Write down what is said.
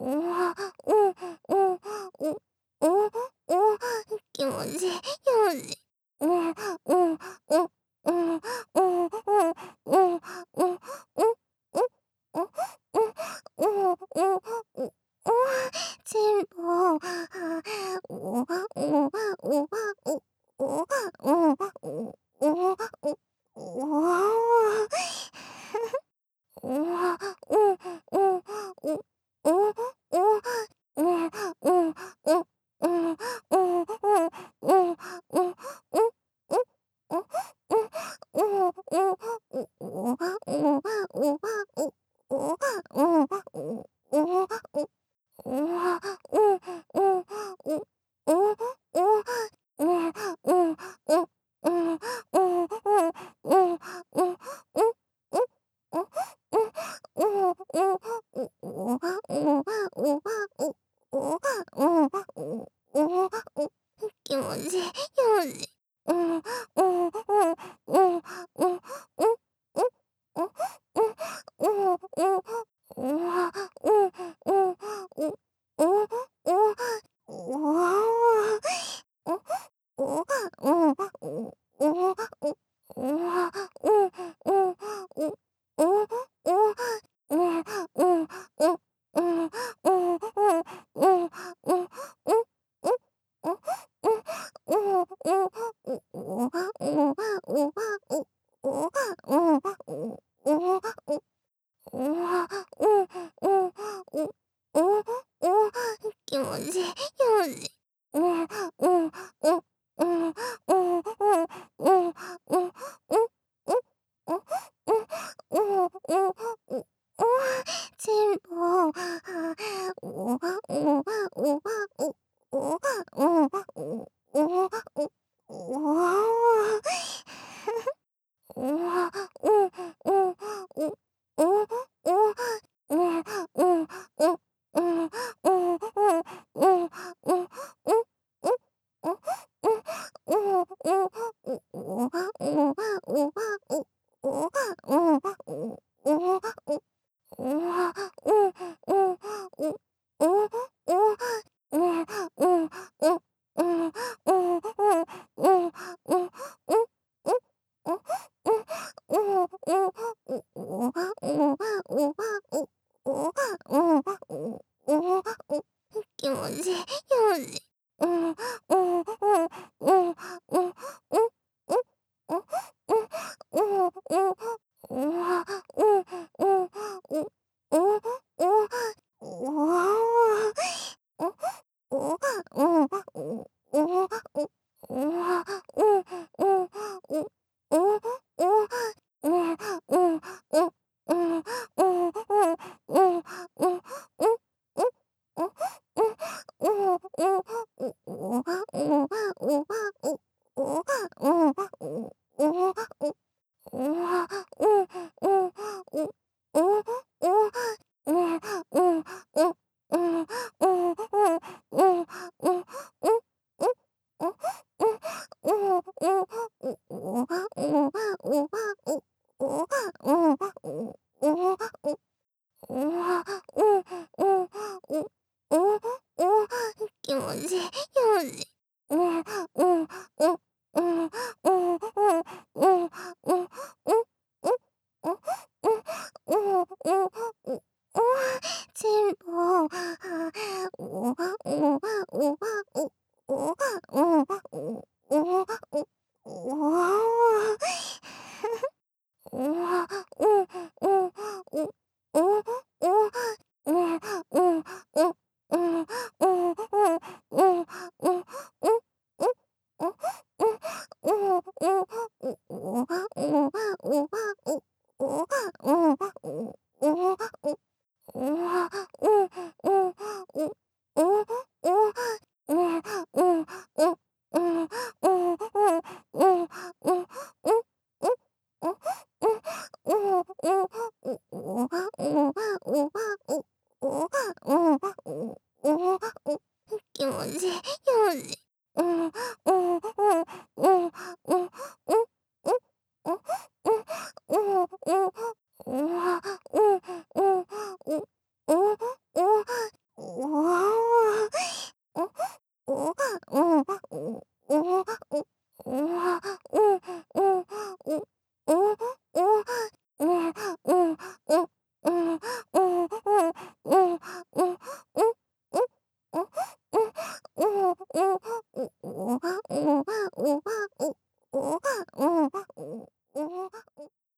わ、おおおおお気持ちいい、気持ちいい。おおおおおおおおおおお全部、おおおおおおおおおおわ、おおおおおおおお気持ちいい、気持ちいい。おおおおおおおおわ、おおおおおおおお気持ちいい、気持ちいい。おおおおおおお全部、気持ちいい、気持ちいい。おおおおお気持ちいい、気持ちいい。おおおおお全部、気持ちいい、気持ちいい。おおおおお